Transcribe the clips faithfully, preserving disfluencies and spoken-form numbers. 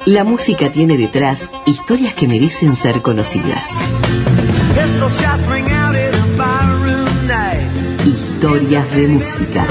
La música tiene detrás historias que merecen ser conocidas. Historias de música.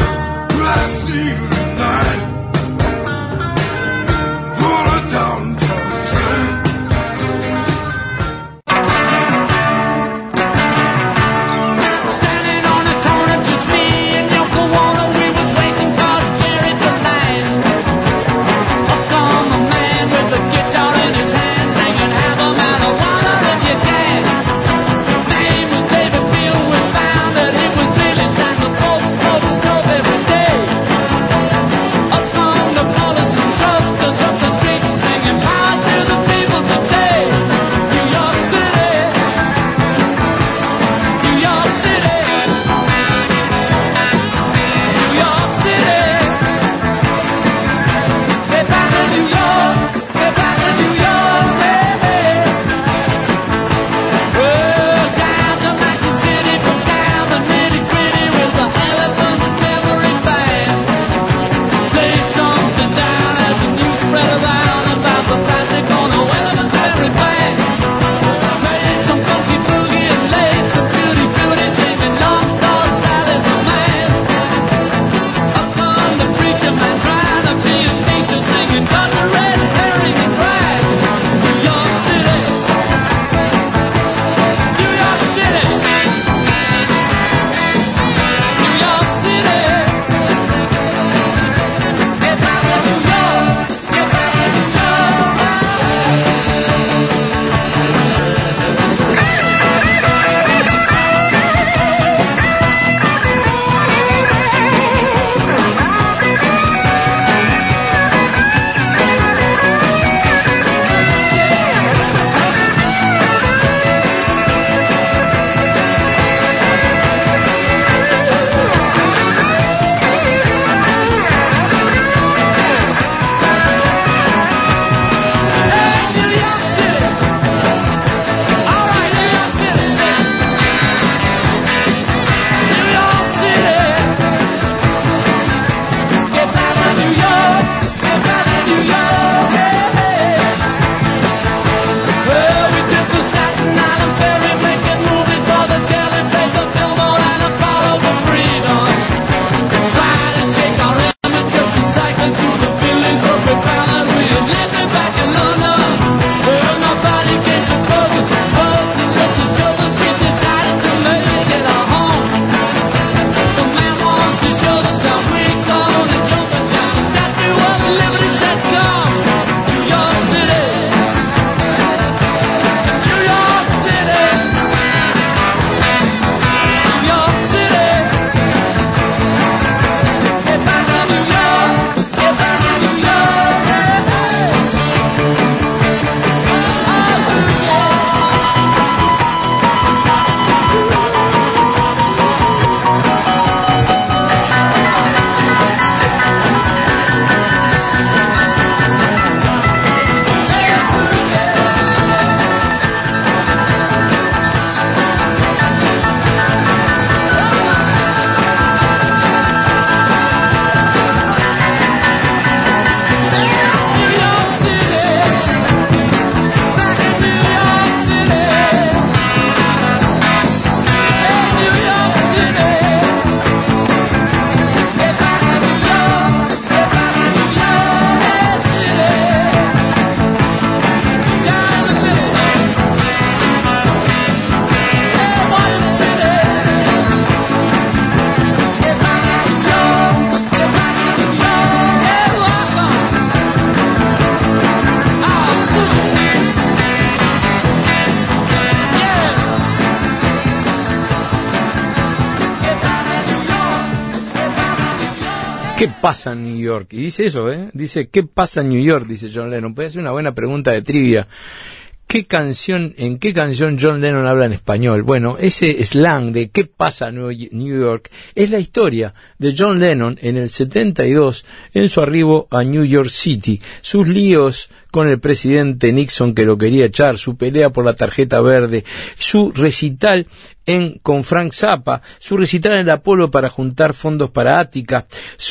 ¿Qué pasa en New York? Y dice eso, ¿eh? Dice, ¿qué pasa en New York? Dice John Lennon. Puede ser una buena pregunta de trivia. ¿Qué canción, en qué canción John Lennon habla en español? Bueno, ese slang de ¿qué pasa en New York? Es la historia de John Lennon en el setenta y dos, en su arribo a New York City, sus líos con el presidente Nixon que lo quería echar, su pelea por la tarjeta verde, su recital en con Frank Zappa, su recital en el Apolo para juntar fondos para Ática, su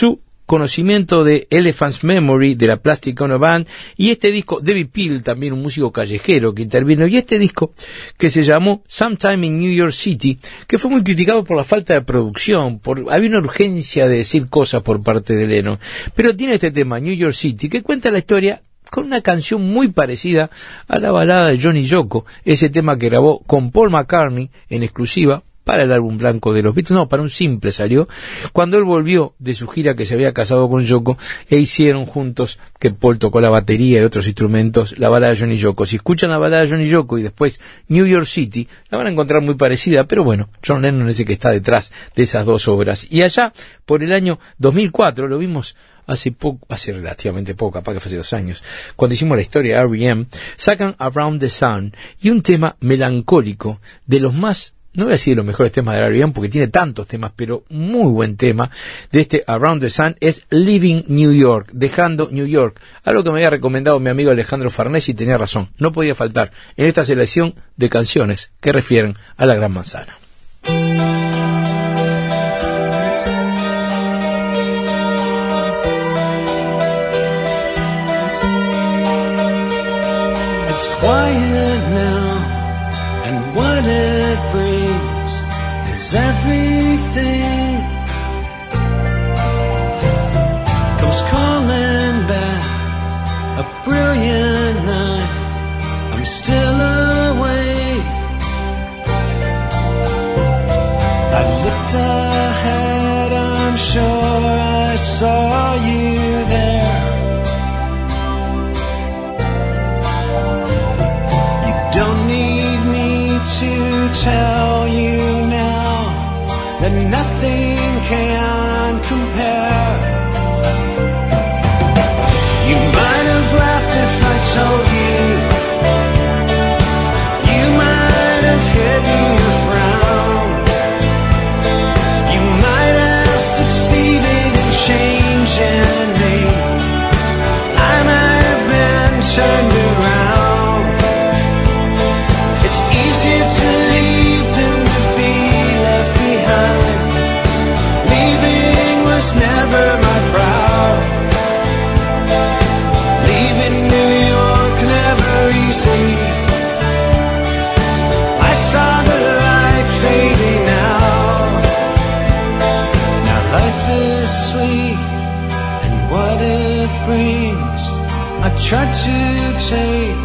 conocimiento de Elephant's Memory, de la Plastic Ono Band, y este disco, David Peel, también un músico callejero que intervino, y este disco que se llamó Sometime in New York City, que fue muy criticado por la falta de producción, por había una urgencia de decir cosas por parte de Lennon, pero tiene este tema, New York City, que cuenta la historia con una canción muy parecida a la balada de Johnny Yoko, ese tema que grabó con Paul McCartney en exclusiva para el álbum blanco de los Beatles, no, para un simple salió, cuando él volvió de su gira que se había casado con Yoko, e hicieron juntos, que Paul tocó la batería y otros instrumentos, la balada de Johnny Yoko. Si escuchan la balada de Johnny Yoko y después New York City, la van a encontrar muy parecida, pero bueno, John Lennon es el que está detrás de esas dos obras. Y allá, por el año dos mil cuatro, lo vimos hace poco, hace relativamente poco, capaz que fue hace dos años, cuando hicimos la historia de R E M, sacan Around the Sun, y un tema melancólico, de los más, no voy a decir de los mejores temas de R E M, porque tiene tantos temas, pero muy buen tema, de este Around the Sun, es Leaving New York, dejando New York, algo que me había recomendado mi amigo Alejandro Farnese, y tenía razón, no podía faltar en esta selección de canciones que refieren a la Gran Manzana. It's quiet now, and what it brings is everything comes calling back, a brilliant night, I'm still awake. I looked ahead, I'm sure I saw you there. Don't need me to tell you now that nothing can compare. You might have laughed if I told you. You might have hidden a frown. You might have succeeded in changing me. I might have been turned around. To leave than to be left behind. Leaving was never my proud. Leaving New York never easy. I saw the light fading now. Now life is sweet, and what it brings I try to take.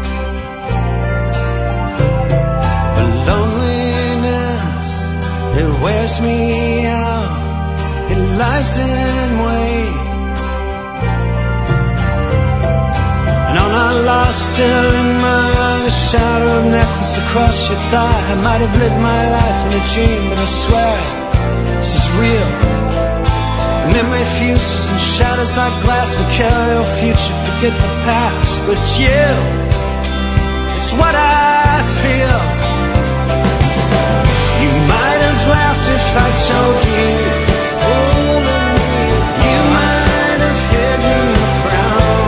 It wears me out, it lies in wait. And I'm not lost still in my shadow of necklace across your thigh. I might have lived my life in a dream, but I swear this is real. The memory fuses and shatters like glass. We carry your future, forget the past. But it's you, it's what I feel. You might have laughed if I told you it's pulling me. You might have hidden a frown.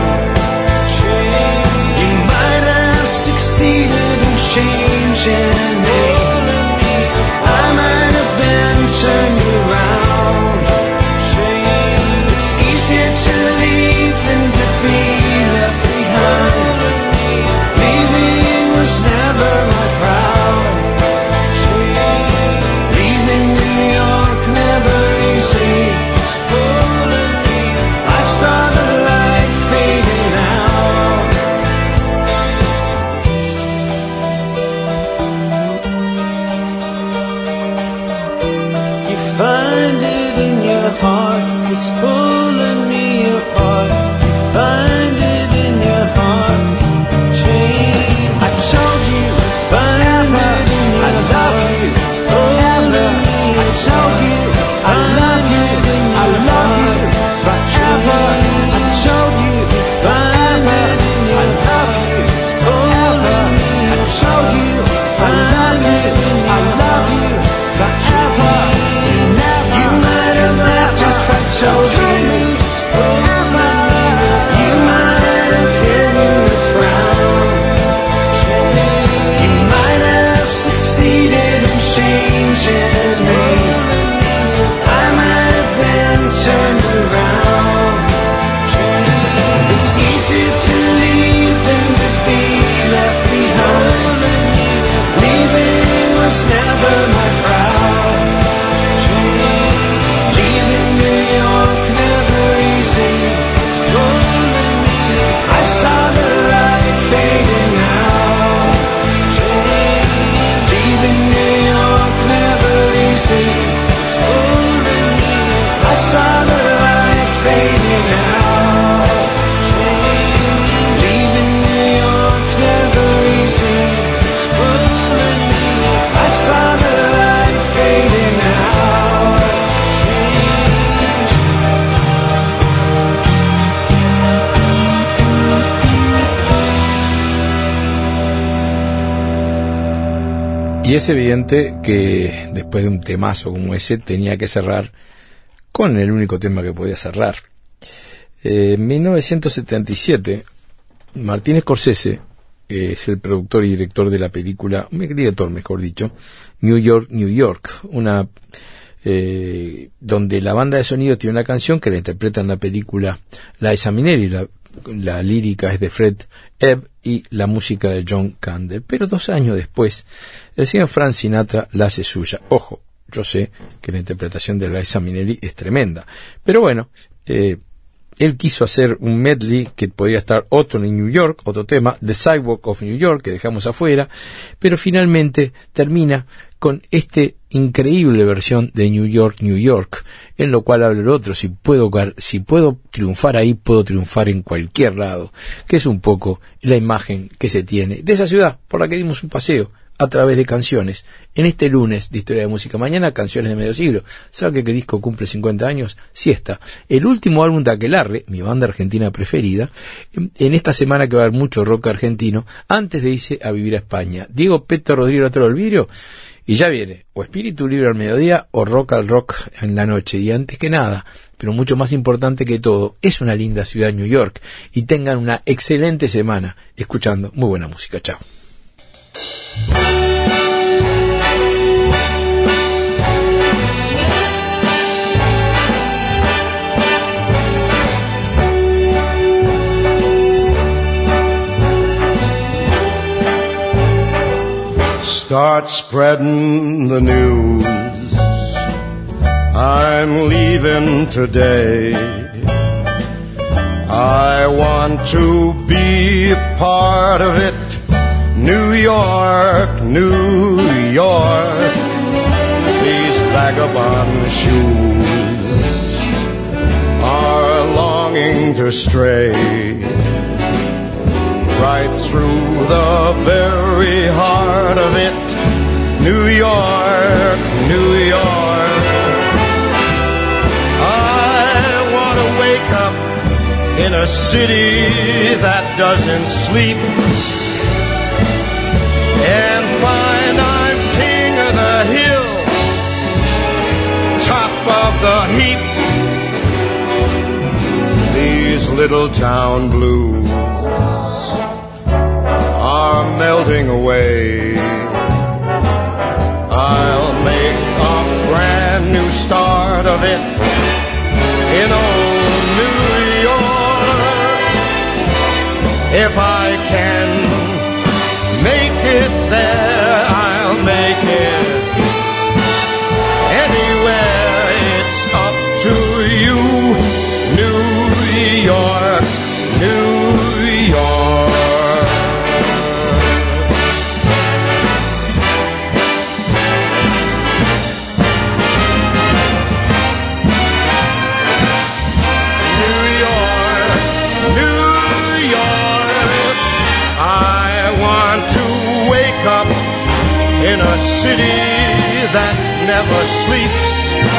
You might have succeeded in changing me. I might have been turned around. It's easier to leave than to be left behind. Leaving was never my proud. Never Y es evidente que después de un temazo como ese tenía que cerrar con el único tema que podía cerrar. Eh, en mil novecientos setenta y siete, Martin Scorsese eh, es el productor y director de la película, un director mejor dicho, New York, New York, una eh, donde la banda de sonido tiene una canción que la interpreta en la película Liza Minnelli, la, la lírica es de Fred Ebb y la música de John Kander, pero dos años después el señor Frank Sinatra la hace suya. Ojo, yo sé que la interpretación de Liza Minnelli es tremenda, pero bueno, eh, él quiso hacer un medley que podía estar otro en New York, otro tema, The Sidewalk of New York, que dejamos afuera, pero finalmente termina con esta increíble versión de New York, New York, en lo cual habla el otro, si puedo, si puedo triunfar ahí, puedo triunfar en cualquier lado, que es un poco la imagen que se tiene de esa ciudad por la que dimos un paseo a través de canciones. En este lunes de Historia de Música, mañana canciones de medio siglo. ¿Sabe qué disco cumple cincuenta años? Siesta, el último álbum de Aquelarre, mi banda argentina preferida, en esta semana que va a haber mucho rock argentino, antes de irse a vivir a España. Diego Peto Rodrigo Otero del Vidrio, y ya viene, o Espíritu Libre al mediodía, o Rock al Rock en la noche. Y antes que nada, pero mucho más importante que todo, es una linda ciudad New York, y tengan una excelente semana escuchando muy buena música. Chao. Start spreading the news. I'm leaving today. I want to be a part of it. New York, New York. These vagabond shoes are longing to stray right through the very heart of it. New York, New York. I want to wake up in a city that doesn't sleep and find I'm king of the hill, top of the heap. These little town blues are melting away. I'll make a brand new start of it in old New York. If I can make it there, I'll make it anywhere. It's up to you, New York, New York. Up in a city that never sleeps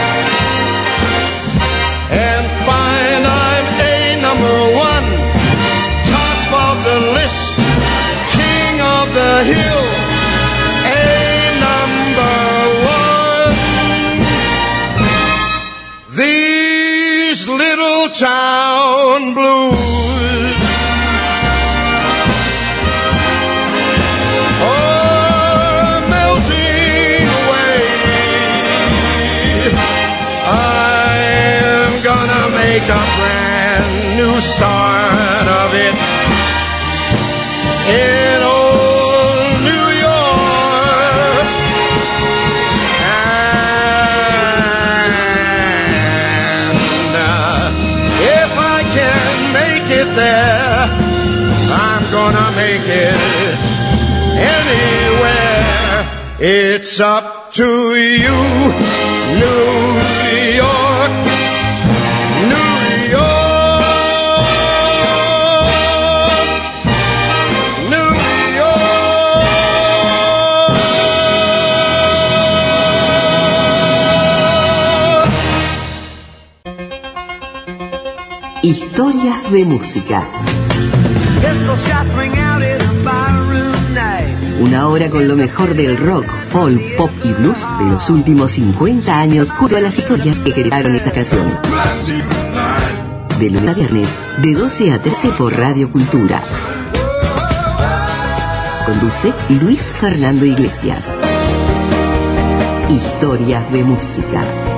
and find I'm a number one, top of the list, king of the hill, a number one. These little town blues make a brand new start of it in old New York. And uh, if I can make it there, I'm gonna make it anywhere. It's up to you, New York. Historias de música. Pistol shots ring out in a barroom night. Una hora con lo mejor del rock, folk, pop y blues de los últimos cincuenta años, junto a las historias que crearon esas canciones. De lunes a viernes, de doce a trece por Radio Cultura. Conduce Luis Fernando Iglesias. Historias de música.